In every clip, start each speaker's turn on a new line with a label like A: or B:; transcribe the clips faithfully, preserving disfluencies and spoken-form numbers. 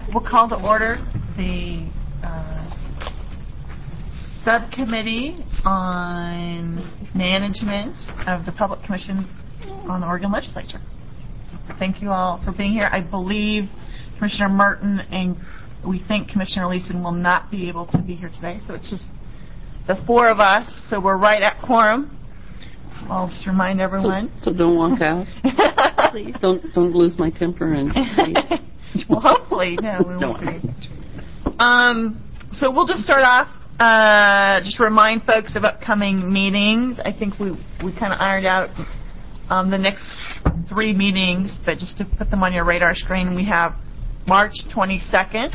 A: We'll call to order the uh, subcommittee on management of the Public Commission on the Oregon Legislature. Thank you all for being here. I believe Commissioner Merton and we think Commissioner Leeson will not be able to be here today, so it's just the four of us, so we're right at quorum. I'll just remind everyone.
B: So, so don't walk out.
A: Please.
B: Don't don't lose my temper and.
A: Well, hopefully, no, we won't be. Um, so we'll just start off. Uh, just remind folks of upcoming meetings. I think we we kind of ironed out um, the next three meetings, but just to put them on your radar screen, we have March twenty-second,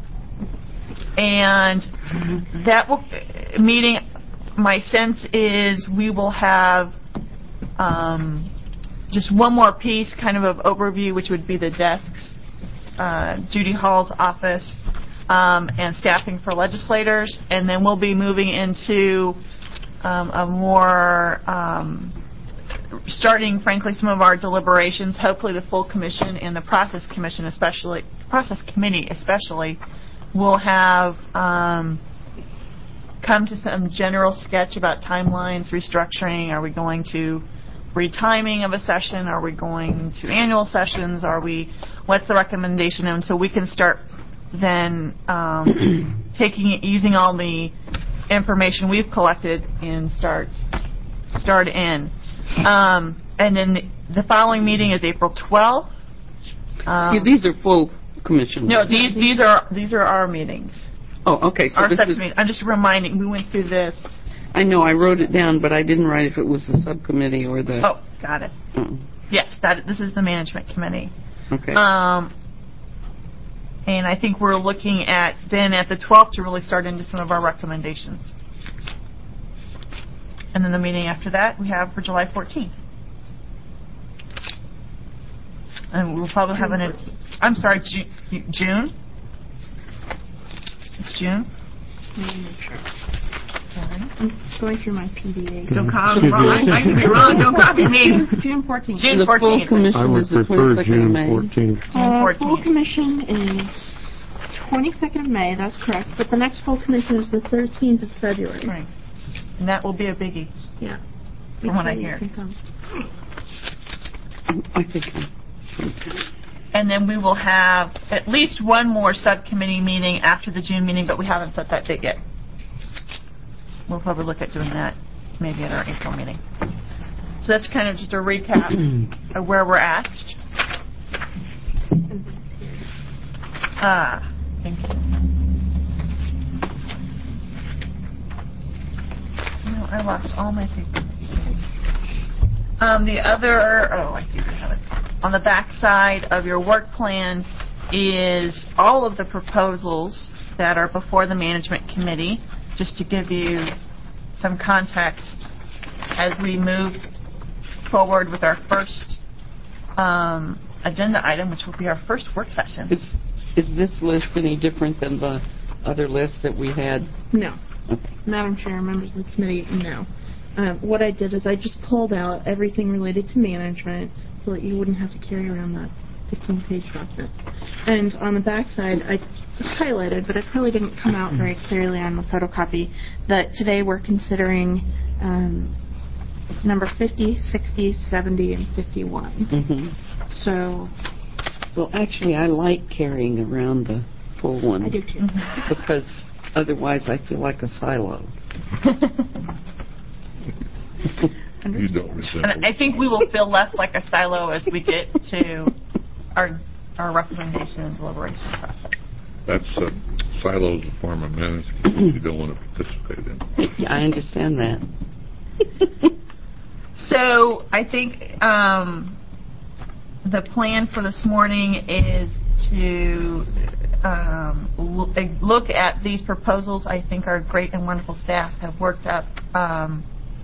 A: and that will, meeting. My sense is we will have um, just one more piece, kind of of overview, which would be the desks, uh, Judy Hall's office, um, and staffing for legislators, and then we'll be moving into um, a more, um, starting, frankly, some of our deliberations. Hopefully, the full commission and the process commission, especially process committee, especially, will have. Um, come to some general sketch about timelines, restructuring. Are we going to retiming of a session? Are we going to annual sessions? Are we, what's the recommendation? And so we can start then um, taking it, using all the information we've collected and start start in. Um, and then the, the following meeting is April twelfth. Um,
B: yeah, these are full commission.
A: No, these these are these are our meetings.
B: Oh, okay. So
A: Our
B: this
A: subcommittee.
B: is,
A: I'm just reminding. We went through this.
B: I know. I wrote it down, but I didn't write if it was the subcommittee or the.
A: Oh, got it.
B: Oh.
A: Yes, that this is the management committee.
B: Okay.
A: Um, and I think we're looking at then at the twelfth to really start into some of our recommendations. And then the meeting after that we have for July fourteenth. And we'll probably have an. I'm sorry, Ju- June. It's June.
C: Let me make sure.
A: Sorry.
C: I'm going through my P D A.
A: Don't copy me. I can be wrong. Don't copy me.
C: June fourteenth.
A: June
B: the
A: fourteenth.
B: full commission
D: I would
B: is the
D: prefer
B: twenty-second of
D: June
B: May.
D: fourteenth.
C: Uh, full commission is twenty-second of May. That's correct. But the next full commission is the thirteenth of February.
A: Right. And that will be a biggie.
C: Yeah.
A: From what I
C: You
A: hear.
C: can come.
B: I think.
A: And then we will have at least one more subcommittee meeting after the June meeting, but we haven't set that date yet. We'll probably look at doing that maybe at our April meeting. So that's kind of just a recap of where we're at. Ah, thank you. No, I lost all my papers. Um, the other, oh, I see. I have it. On the back side of your work plan is all of the proposals that are before the management committee, just to give you some context as we move forward with our first um, agenda item, which will be our first work session.
B: Is is this list any different than the other list that we had?
C: No.
B: Okay.
C: Madam Chair, members of the committee, no. Um, what I did is I just pulled out everything related to management so that you wouldn't have to carry around that fifteen-page document. And on the back side, I highlighted, but it probably didn't come out very clearly on the photocopy, that today we're considering um, number fifty, sixty, seventy, and fifty-one.
B: Mm-hmm.
C: So...
B: Well, actually, I like carrying around the full one.
C: I do, too.
B: Because otherwise I feel like a silo.
D: You don't resemble.
A: And I think we will feel less like a silo as we get to our our recommendation and deliberation process.
D: That's uh, silos a form of management you don't want to participate in.
B: Yeah, I understand that.
A: So I think um, the plan for this morning is to um, l- look at these proposals. I think our great and wonderful staff have worked up um,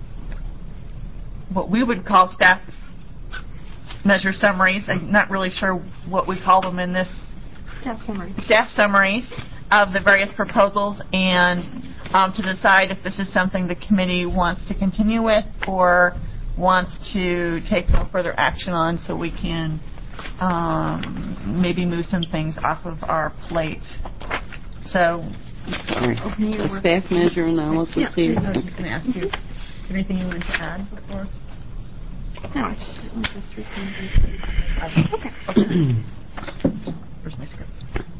A: what we would call staff measure summaries. I'm not really sure what we call them in this.
C: Staff summaries.
A: Staff summaries of the various proposals, and um, to decide if this is something the committee wants to continue with or wants to take no further action on, so we can um, maybe move some things off of our plate. So,
B: All right. The staff measure analysis
C: Yeah.
B: here.
A: I was just going to ask you, is there anything you wanted to add before?
C: No, I just went through three things. Okay.
A: Where's my script?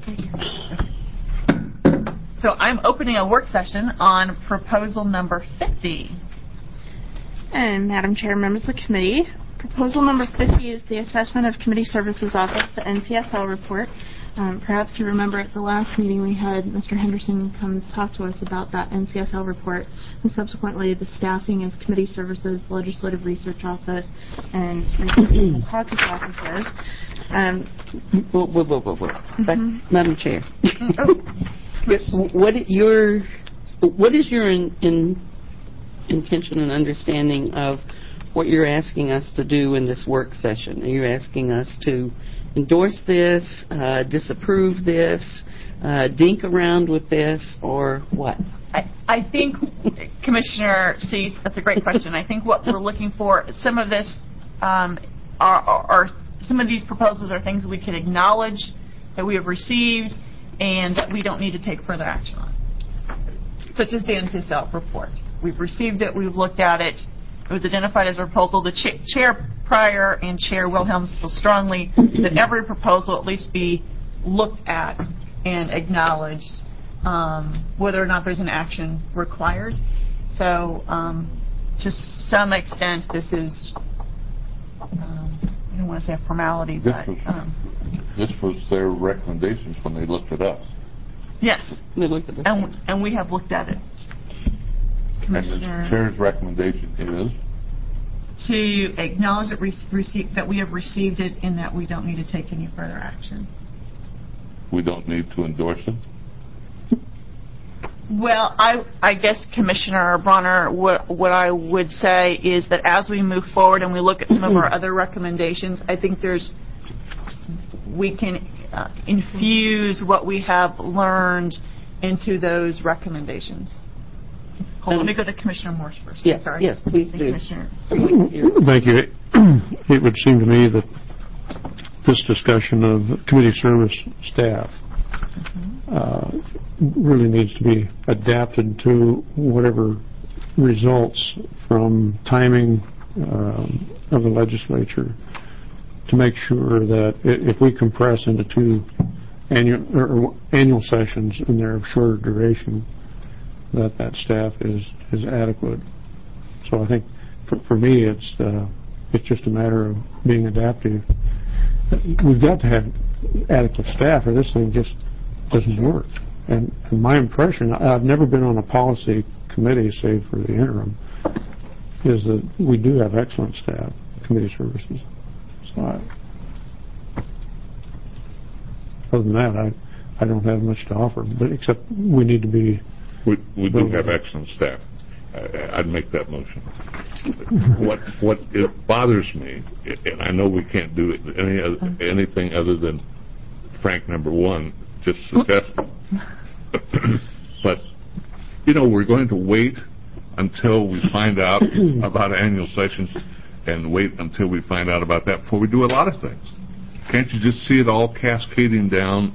A: So I'm opening a work session on proposal number fifty.
C: And Madam Chair, members of the committee, proposal number fifty is the Assessment of Committee Services Office, the N C S L report. Um, perhaps you remember at the last meeting we had Mister Henderson come talk to us about that N C S L report, and subsequently the staffing of committee services, the Legislative Research Office, and the caucus offices. Um,
B: Whoa, whoa, whoa, whoa, whoa. Back,
C: Mhm.
B: Madam Chair.
A: Oh,
B: What i- your what is your in, in intention and understanding of what you're asking us to do in this work session? Are you asking us to endorse this, uh, disapprove this, uh, dink around with this, or what?
A: I, I think, Commissioner Cease, that's a great question. I think what we're looking for, some of this, um, are, are, are some of these proposals are things we can acknowledge that we have received and that we don't need to take further action on, such as the N C S L report. We've received it, we've looked at it, it was identified as a proposal. The cha- Chair Pryor and Chair Wilhelms feel strongly that every proposal at least be looked at and acknowledged, um, whether or not there's an action required. So um, to some extent, this is, um, I don't want to say a formality,
D: This
A: but
D: was,
A: um,
D: this was their recommendations when they looked at us.
A: yes,
B: They looked at this.
A: and, and we have looked at it.
D: And the
A: Commissioner,
D: chair's recommendation is,
A: to acknowledge that, we received, that we have received it and that we don't need to take any further action.
D: we don't need to endorse it.
A: Well, I, I guess, Commissioner Bronner, what, what I would say is that as we move forward and we look at some of our other recommendations, I think there's, we can uh, infuse what we have learned into those recommendations. Hold on, let me go to Commissioner Morse first.
B: Yes,
A: Sorry.
B: yes, please do.
A: Commissioner.
E: Thank you. It would seem to me that this discussion of committee service staff uh, really needs to be adapted to whatever results from timing um, of the legislature to make sure that i- if we compress into two annual or annual sessions and they're of shorter duration, that that staff is is adequate. So I think for, for me it's uh, it's just a matter of being adaptive. We've got to have adequate staff or this thing just doesn't work. And, and my impression, I've never been on a policy committee save for the interim, is that we do have excellent staff, committee services. So I, other than that, I, I don't have much to offer, but except we need to be.
D: We, we do have excellent staff. I, I'd make that motion. What what it bothers me, and I know we can't do it any other, anything other than Frank number one just suggested. But you know, we're going to wait until we find out about annual sessions, and wait until we find out about that before we do a lot of things. Can't you just see it all cascading down?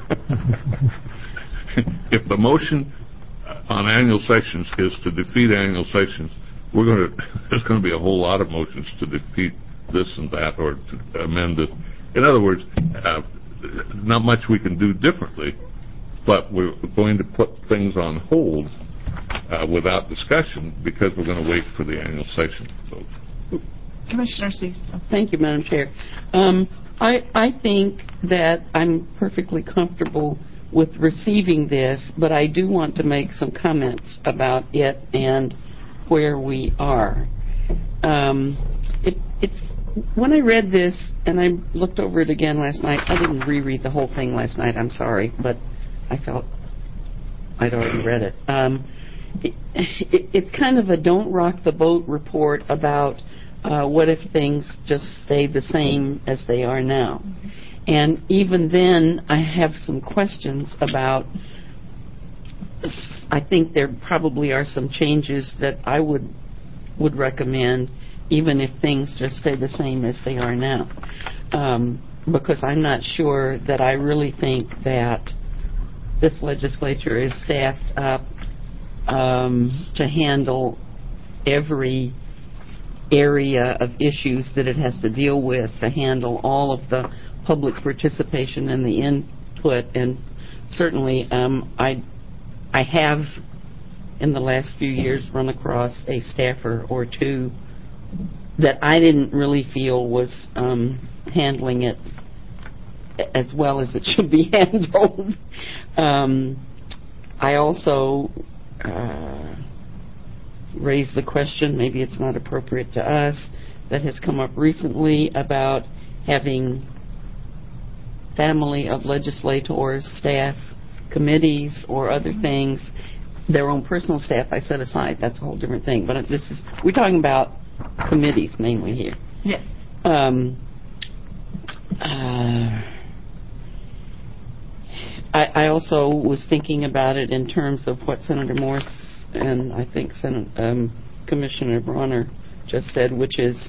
D: If the motion on annual sessions is to defeat annual sessions, we're going to there's going to be a whole lot of motions to defeat this and that or to amend it. In other words, uh, not much we can do differently, but we're going to put things on hold uh, without discussion because we're going to wait for the annual session vote.
A: Commissioner C.
B: Thank you, Madam Chair. Um, I, I think that I'm perfectly comfortable with receiving this, but I do want to make some comments about it and where we are. Um, it, it's when I read this, and I looked over it again last night, I didn't reread the whole thing last night, I'm sorry, but I felt I'd already read it. Um, it, it. It's kind of a don't rock the boat report about uh, what if things just stay the same as they are now. And even then, I have some questions about, I think there probably are some changes that I would would recommend, even if things just stay the same as they are now. Um, because I'm not sure that I really think that this legislature is staffed up um, to handle every area of issues that it has to deal with, to handle all of the public participation and the input. And certainly um, I, I have in the last few years run across a staffer or two that I didn't really feel was um, handling it as well as it should be handled. Um, I also uh, raised the question, maybe it's not appropriate to us, that has come up recently about having family of legislators, staff, committees, or other things, their own personal staff I set aside. That's a whole different thing. But this is, we're talking about committees mainly here.
A: Yes.
B: Um, uh, I, I also was thinking about it in terms of what Senator Morse and I think Sen- um, Commissioner Bronner just said, which is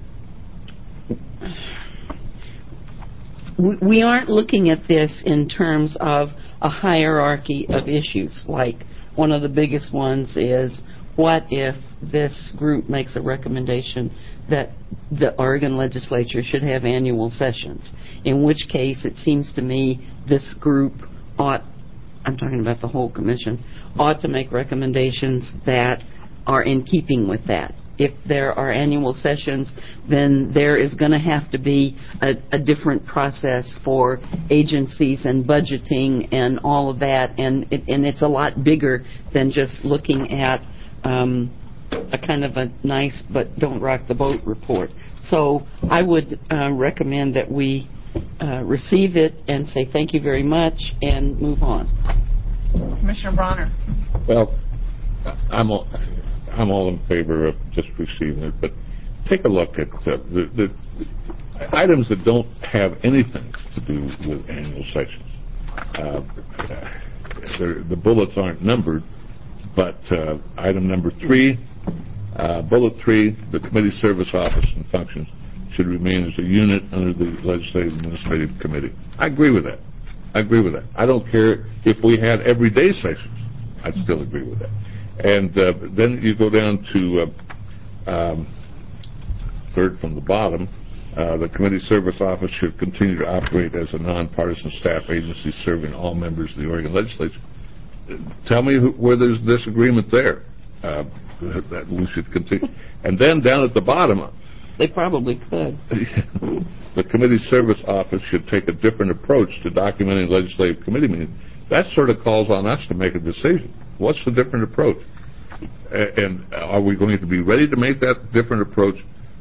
B: we, we aren't looking at this in terms of a hierarchy of issues. Like one of the biggest ones is, what if this group makes a recommendation that the Oregon legislature should have annual sessions? In which case, it seems to me this group ought, I'm talking about the whole commission, ought to make recommendations that are in keeping with that. If there are annual sessions, then there is going to have to be a, a different process for agencies and budgeting and all of that, and it, and it's a lot bigger than just looking at um, a kind of a nice but don't rock the boat report. So I would uh, recommend that we uh, receive it and say thank you very much and move on.
A: Commissioner Bronner.
D: Well, I'm all, I'm all in favor of just receiving it, but take a look at uh, the, the items that don't have anything to do with annual sessions. Uh, the bullets aren't numbered, but uh, item number three, uh, bullet three, the committee service office and functions should remain as a unit under the Legislative Administrative Committee. I agree with that. I agree with that. I don't care if we had everyday sessions. I'd still agree with that. And uh, then you go down to uh, um, third from the bottom, uh, the committee service office should continue to operate as a nonpartisan staff agency serving all members of the Oregon legislature. Tell me who, where there's disagreement there. Uh, that we should continue. And then down at the bottom,
B: they probably could.
D: The committee service office should take a different approach to documenting legislative committee meetings. That sort of calls on us to make a decision. What's the different approach? And are we going to be ready to make that different approach?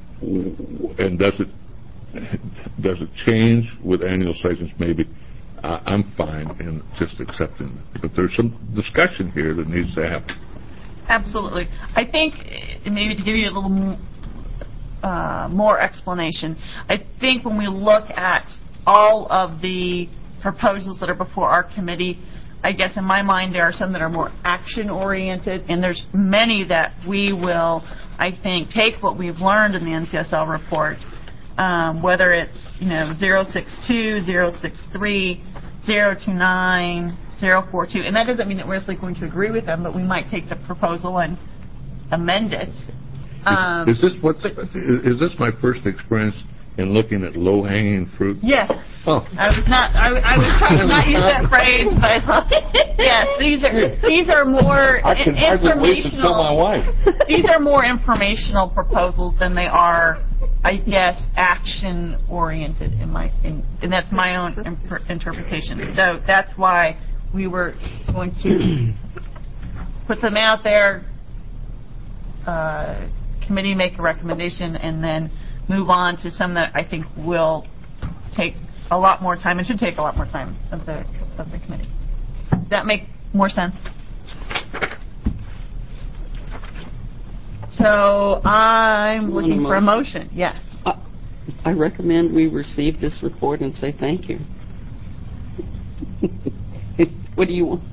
D: And does it does it change with annual sessions? Maybe. Uh, I'm fine in just accepting it. But there's some discussion here that needs to happen.
A: Absolutely. I think, maybe to give you a little more, uh, more explanation, I think when we look at all of the proposals that are before our committee, I guess in my mind there are some that are more action-oriented, and there's many that we will, I think, take what we've learned in the N C S L report, um, whether it's, you know, zero six two, zero six three, zero two nine, zero four two, and that doesn't mean that we're necessarily going to agree with them, but we might take the proposal and amend it. Um,
D: is, is this what's, is, is this my first experience in looking at low-hanging fruit?
A: Yes.
D: Oh.
A: I was not. I, I was trying to not use that phrase, but yes, these are these are more
D: I can
A: i-
D: hardly wait to tell my
A: informational.
D: wife.
A: These are more informational proposals than they are, I guess, action-oriented. In my, in, and that's my own imp- interpretation. So that's why we were going to put them out there. Uh, committee make a recommendation, and then move on to some that I think will take a lot more time and should take a lot more time of the of the committee. Does that make more sense? So I'm looking for a motion. Yes.
B: Uh, I recommend we receive this report and say thank you. What do you want?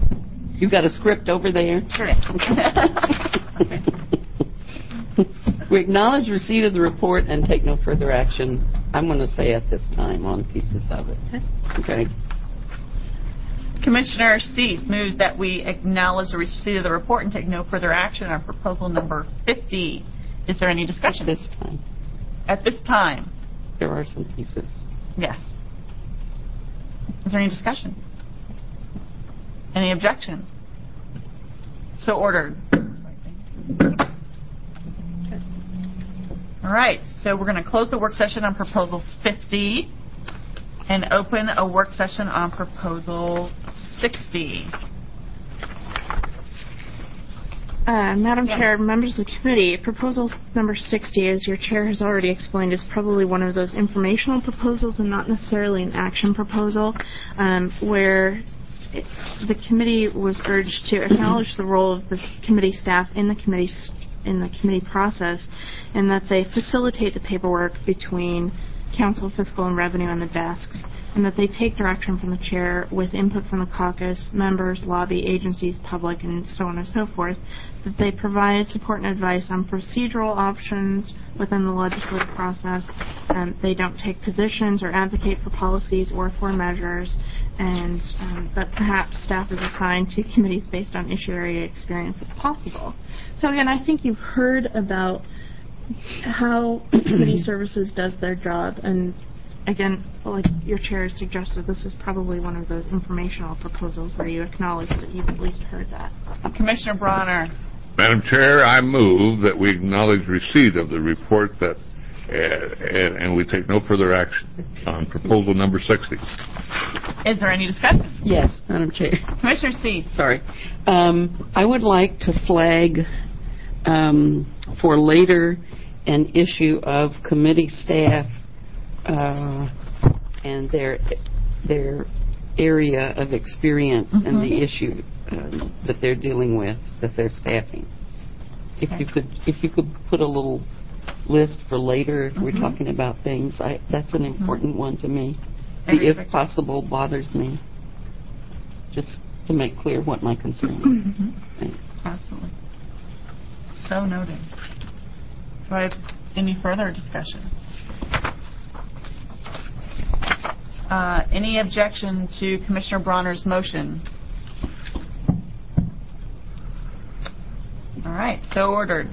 B: You got a script over there?
A: Sure.
B: We We acknowledge receipt of the report and take no further action, I'm going to say at this time, on pieces of it. Okay.
A: Commissioner Cease moves that we acknowledge the receipt of the report and take no further action on proposal number fifty. Is there any discussion?
B: At this time.
A: At this time?
B: There are some pieces.
A: Yes. Is there any discussion? Any objection? So ordered. All right, so we're going to close the work session on proposal fifty and open a work session on proposal sixty.
C: Uh, Madam
A: Yeah.
C: Chair, members of the committee, proposal number sixty, as your chair has already explained, is probably one of those informational proposals and not necessarily an action proposal, um, where it, the committee was urged to acknowledge the role of the committee staff in the committee in the committee process, and that they facilitate the paperwork between council, fiscal, and revenue and the desks, and that they take direction from the chair with input from the caucus, members, lobby, agencies, public, and so on and so forth, that they provide support and advice on procedural options within the legislative process. Um, they don't take positions or advocate for policies or for measures, and um, that perhaps staff is assigned to committees based on issue area experience if possible. So again, I think you've heard about how committee services does their job, and again, like your chair suggested, this is probably one of those informational proposals where you acknowledge that you've at least heard that.
A: Commissioner Bronner.
D: Madam Chair, I move that we acknowledge receipt of the report that, uh, and, and we take no further action on proposal number sixty.
A: Is there any discussion?
B: Yes, Madam Chair.
A: Commissioner Cease.
B: Sorry. Um, I would like to flag um, for later an issue of committee staff uh, and their their area of experience mm-hmm. and the issue um, that they're dealing with, that they're staffing. If okay. you could, if you could put a little list for later, if mm-hmm. we're talking about things, I, that's an important mm-hmm. one to me. The if possible bothers me. Just to make clear what my concern is.
A: Mm-hmm. Absolutely. So noted. Do I have any further discussion? Uh, any objection to Commissioner Bronner's motion? All right, so ordered.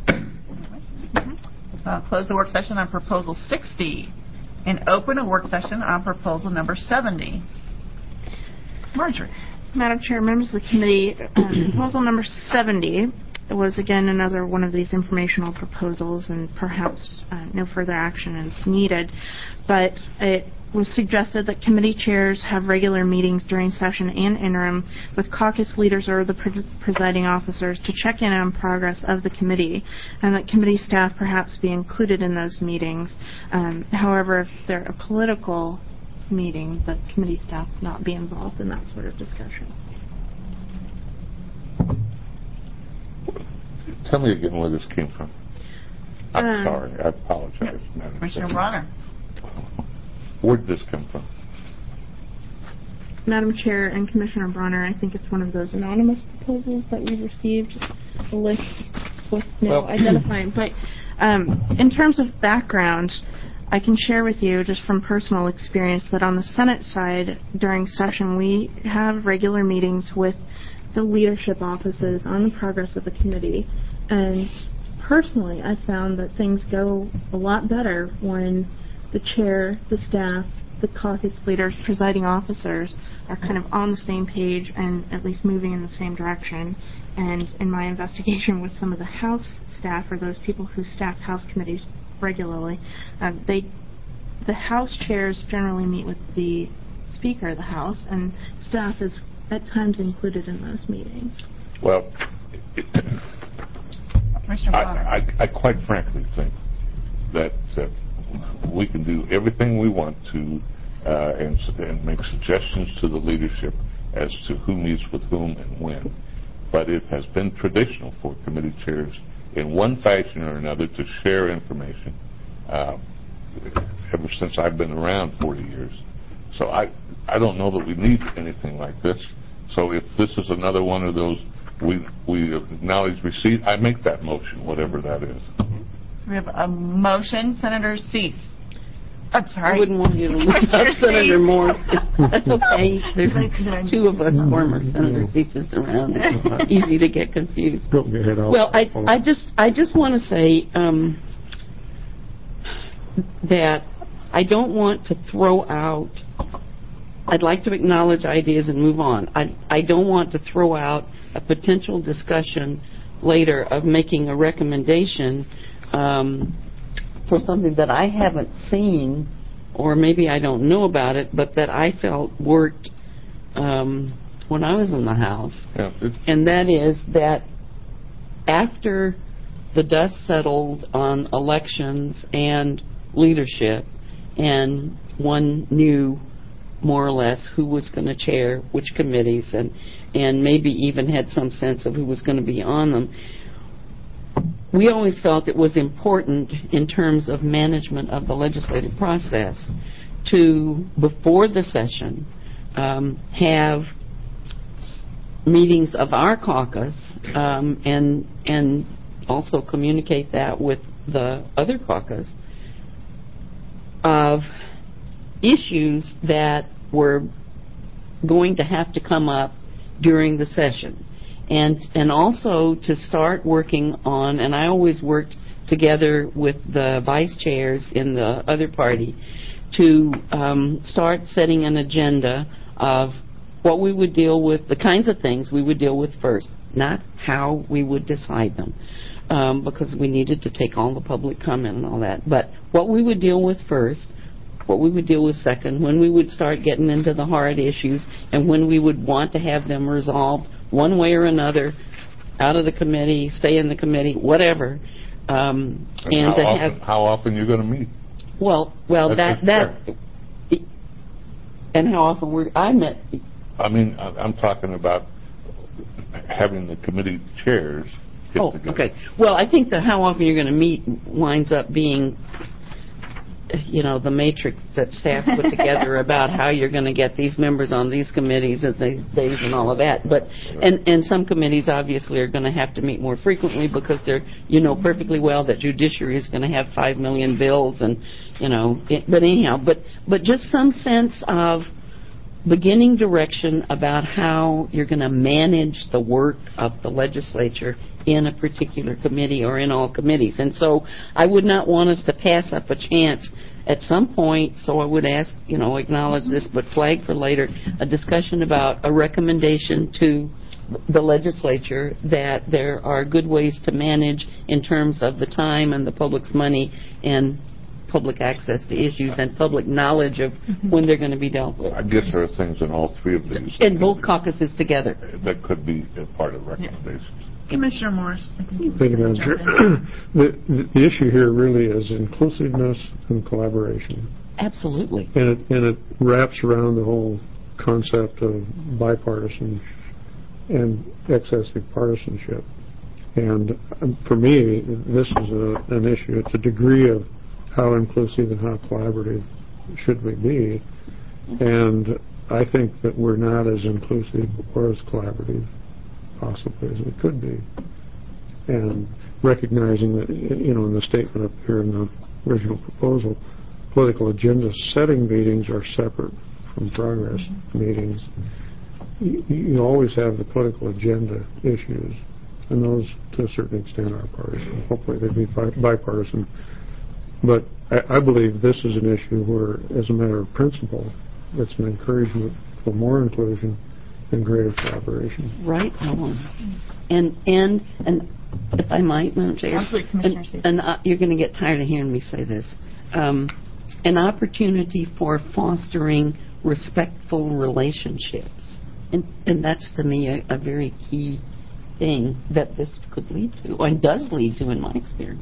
A: So I'll close the work session on proposal sixty and open a work session on proposal number seventy. Marjorie.
C: Madam Chair, members of the committee, um, proposal number seventy was again another one of these informational proposals, and perhaps uh, no further action is needed, but it was suggested that committee chairs have regular meetings during session and interim with caucus leaders or the pre- presiding officers to check in on progress of the committee, and that committee staff perhaps be included in those meetings. Um, however, if they're a political meeting, that committee staff not be involved in that sort of discussion.
D: Tell me again where this came from. I'm
C: um,
D: sorry. I apologize.
A: Yeah. Commissioner Bronner.
D: Where did this come from?
C: Madam Chair and Commissioner Bronner, I think it's one of those anonymous proposals that we've received, just a list with no
D: well,
C: identifying. But um, in terms of background, I can share with you just from personal experience that on the Senate side, during session, we have regular meetings with the leadership offices on the progress of the committee. And personally, I found that things go a lot better when the chair, the staff, the caucus leaders, presiding officers are kind of on the same page and at least moving in the same direction. And in my investigation with some of the House staff, or those people who staff House committees regularly, uh, they, the House chairs generally meet with the Speaker of the House, and staff is at times included in those meetings.
D: Well,
A: Commissioner
D: I,
A: Bronner.
D: I, I quite frankly think that uh, we can do everything we want to uh, and, and make suggestions to the leadership as to who meets with whom and when. But it has been traditional for committee chairs in one fashion or another to share information uh, ever since I've been around forty years. So I, I don't know that we need anything like this. So if this is another one of those, we, we acknowledge receipt, I make that motion, whatever that is.
A: We have a motion, Senator Cease. I'm sorry.
B: I wouldn't want you to look up
A: Commissioner
B: Senator
A: Cease.
B: Morse. That's okay. There's two of us former Senator Ceases around. It's easy to get confused.
E: Go ahead. I'll-
B: Well, I,
E: I'll-
B: I just, I just want to say um, that I don't want to throw out. I'd like to acknowledge ideas and move on. I, I don't want to throw out a potential discussion later of making a recommendation um, for something that I haven't seen, or maybe I don't know about it, but that I felt worked um, when I was in the House.
D: Yeah, it-
B: And that is that after the dust settled on elections and leadership, and one knew more or less who was going to chair which committees, and, and maybe even had some sense of who was going to be on them, we always felt it was important in terms of management of the legislative process to, before the session, um, have meetings of our caucus um, and and also communicate that with the other caucus of issues that were going to have to come up during the session. And and also to start working on, and I always worked together with the vice chairs in the other party, to um, start setting an agenda of what we would deal with, the kinds of things we would deal with first, not how we would decide them, um, because we needed to take all the public comment and all that. But what we would deal with first, what we would deal with second, when we would start getting into the hard issues, and when we would want to have them resolved one way or another, out of the committee, stay in the committee, whatever. Um,
D: and
B: and
D: how
B: to
D: often,
B: have,
D: how often you're going to meet?
B: well, well, that,
D: That's
B: that, and how often we're, I met,
D: I mean, I- I'm talking about having the committee chairs get
B: oh,
D: together.
B: okay. Well, I think that how often you're going to meet winds up being, you know, the matrix that staff put together about how you're going to get these members on these committees at these days and all of that. But and and some committees obviously are going to have to meet more frequently because they're, you know, perfectly well that judiciary is going to have five million bills and, you know. It, but anyhow, but but just some sense of beginning direction about how you're going to manage the work of the legislature in a particular committee or in all committees. And so I would not want us to pass up a chance at some point, so I would ask, you know, acknowledge this, but flag for later, a discussion about a recommendation to the legislature that there are good ways to manage in terms of the time and the public's money and public access to issues and public knowledge of when they're going to be dealt with.
D: I guess there are things in all three of these.
B: In both caucuses together.
D: That could be a part of recommendations.
A: Commissioner Morris. I think you
E: Thank you, Madam
A: jump
E: Chair.
A: in.
E: The, the, the issue here really is inclusiveness and collaboration.
B: Absolutely.
E: And it, and it wraps around the whole concept of bipartisan and excessive partisanship. And um, for me, this is a, an issue. It's a degree of how inclusive and how collaborative should we be. And I think that we're not as inclusive or as collaborative possibly as we could be. And recognizing that, you know, in the statement up here in the original proposal, political agenda setting meetings are separate from progress meetings. You, you always have the political agenda issues, and those to a certain extent are partisan. Hopefully they'd be bi- bipartisan. But I, I believe this is an issue where, as a matter of principle, it's an encouragement for more inclusion and greater collaboration.
B: Right on. And, and, and if I might, Madam Chair.
A: Absolutely, Commissioner
B: and,
A: Steve.
B: and uh, you're going to get tired of hearing me say this. Um, an opportunity for fostering respectful relationships. And, and that's, to me, a, a very key thing that this could lead to, and does lead to in my experience.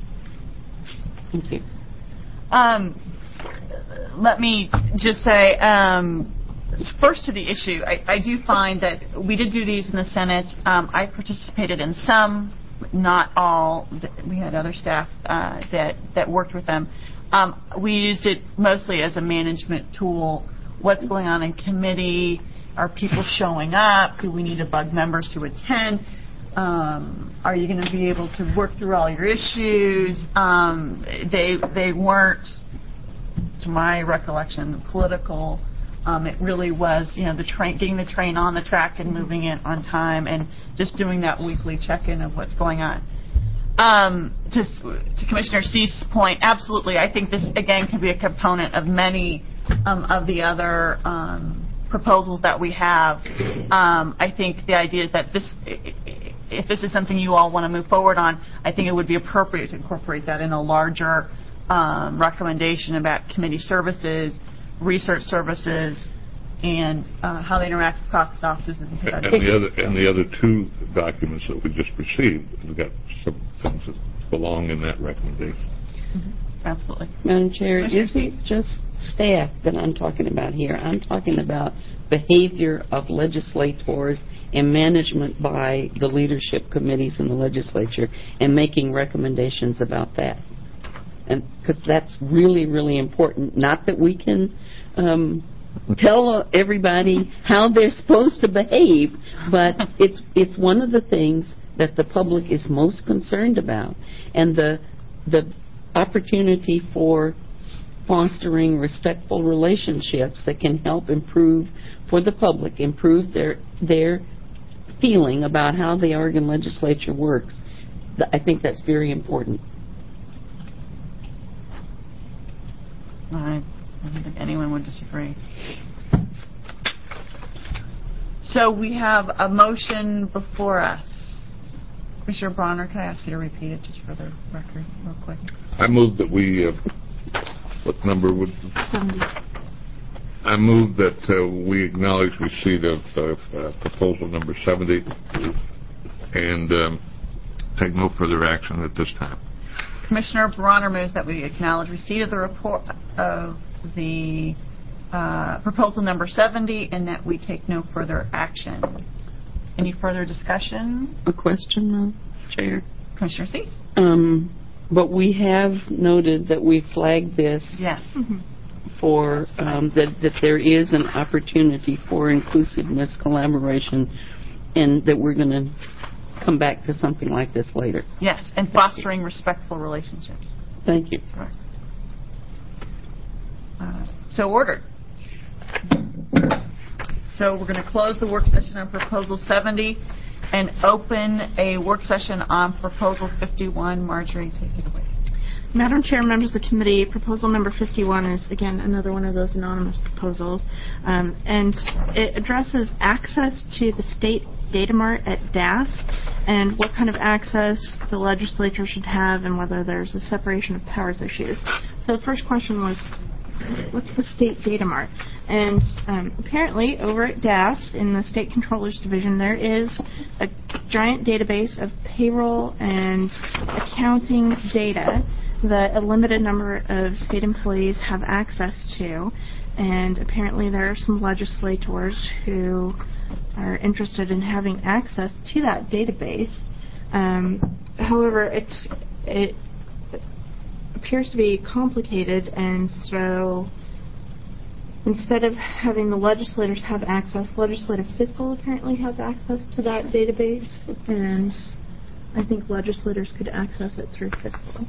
B: Thank you.
A: Um, let me just say, um, first to the issue, I, I do find that we did do these in the Senate. Um, I participated in some, not all. We had other staff uh, that, that worked with them. Um, we used it mostly as a management tool. What's going on in committee? Are people showing up? Do we need to bug members to attend? um, are you going to be able to work through all your issues? Um, they they weren't, to my recollection, political. Um, it really was, you know, the train, getting the train on the track and moving it on time, and just doing that weekly check-in of what's going on. Um, to, to Commissioner Cease's point, absolutely, I think this again can be a component of many um, of the other um, proposals that we have. Um, I think the idea is that this, if this is something you all want to move forward on, I think it would be appropriate to incorporate that in a larger um, recommendation about committee services, research services, and uh, how they interact with caucus offices. And,
D: and the other and the other two documents that we just received have got some things that belong in that recommendation.
A: Mm-hmm. Absolutely.
B: Madam Chair, it isn't just staff that I'm talking about here. I'm talking about behavior of legislators and management by the leadership committees in the legislature and making recommendations about that. And because that's really, really important. Not that we can um, tell everybody how they're supposed to behave, but it's it's one of the things that the public is most concerned about. And the the opportunity for fostering respectful relationships that can help improve for the public, improve their their feeling about how the Oregon legislature works. I think that's very important.
A: I don't think anyone would disagree. So we have a motion before us. Commissioner Bronner, can I ask you to repeat it just for the record real quick?
D: I move that we, uh, what number would?
C: seventy.
D: I move that uh, we acknowledge receipt of uh, uh, proposal number seventy and um, take no further action at this time.
A: Commissioner Bronner moves that we acknowledge receipt of the report of the uh, proposal number seventy and that we take no further action. Any further discussion?
B: A question, Madam Chair?
A: Commissioner Cease?
B: Um, but we have noted that we flagged this
A: Yes.
C: Mm-hmm.
B: for um, that, that there is an opportunity for inclusiveness, collaboration, and that we're going to come back to something like this later.
A: Yes, and fostering respectful relationships.
B: Thank you.
A: Correct. Uh, so ordered. So we're going to close the work session on Proposal seventy and open a work session on Proposal fifty-one. Marjorie, take it away.
C: Madam Chair, members of the committee, proposal number fifty-one is, again, another one of those anonymous proposals, um, and it addresses access to the state data mart at D A S and what kind of access the legislature should have and whether there's a separation of powers issues. So the first question was, what's the state data mart? And um, apparently over at D A S in the State Controller's Division there is a giant database of payroll and accounting data that a limited number of state employees have access to, and apparently there are some legislators who are interested in having access to that database. Um, however, it's, it appears to be complicated, and so instead of having the legislators have access, Legislative Fiscal apparently has access to that database, and I think legislators could access it through Fiscal.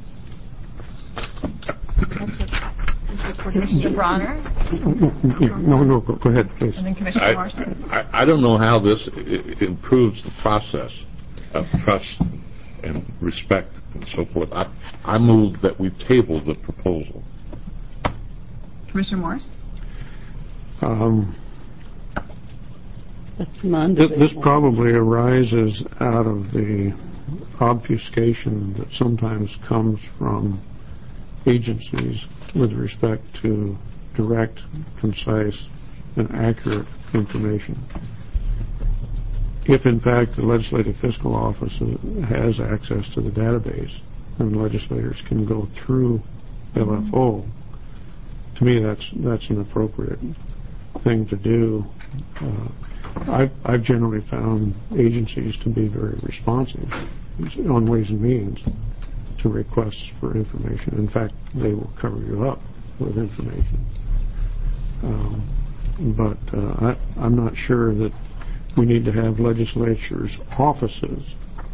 A: Commissioner Bronner?
E: No, no, go, go ahead, please.
A: And then Commissioner
D: I,
A: Morrison.
D: I, I don't know how this I- improves the process of trust and respect and so forth. I, I move that we table the proposal.
A: Commissioner Morris?
E: Um,
B: That's
E: th-
B: non-debatable.
E: this probably arises out of the obfuscation that sometimes comes from agencies with respect to direct, concise, and accurate information. If, in fact, the Legislative Fiscal Office has access to the database and legislators can go through L F O, to me that's that's an appropriate thing to do. Uh, I've, I've generally found agencies to be very responsive on Ways and Means to requests for information. In fact, they will cover you up with information. Um, but uh, I, I'm not sure that we need to have legislatures' offices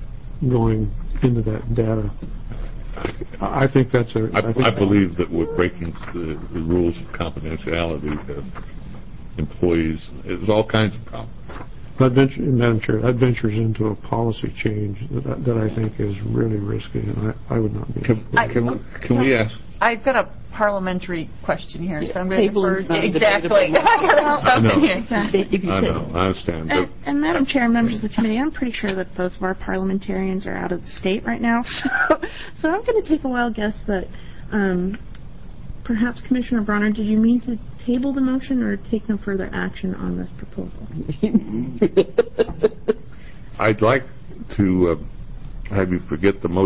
E: going into that data. I I think that's a...
D: I,
E: think
D: I believe that we're breaking the, the rules of confidentiality of employees. There's all kinds of problems.
E: That venture, Madam Chair, that ventures into a policy change that, that I think is really risky, and I, I would not be...
D: Can,
A: I-
D: can, we, can we ask?
A: I've got a parliamentary question here, so I'm going to
B: Table is
A: defer.
B: not
A: Exactly.
B: debatable.
A: I gotta jump
D: know.
A: in here.
C: Exactly.
B: If you
D: I
B: could-
D: know, I understand.
C: And,
D: But
C: and Madam Chair, members of the committee, I'm pretty sure that both of our parliamentarians are out of the state right now, so, so I'm going to take a wild guess that um, perhaps Commissioner Bronner, did you mean to table the motion or take no further action on this proposal?
D: I'd like to uh, have you forget the motion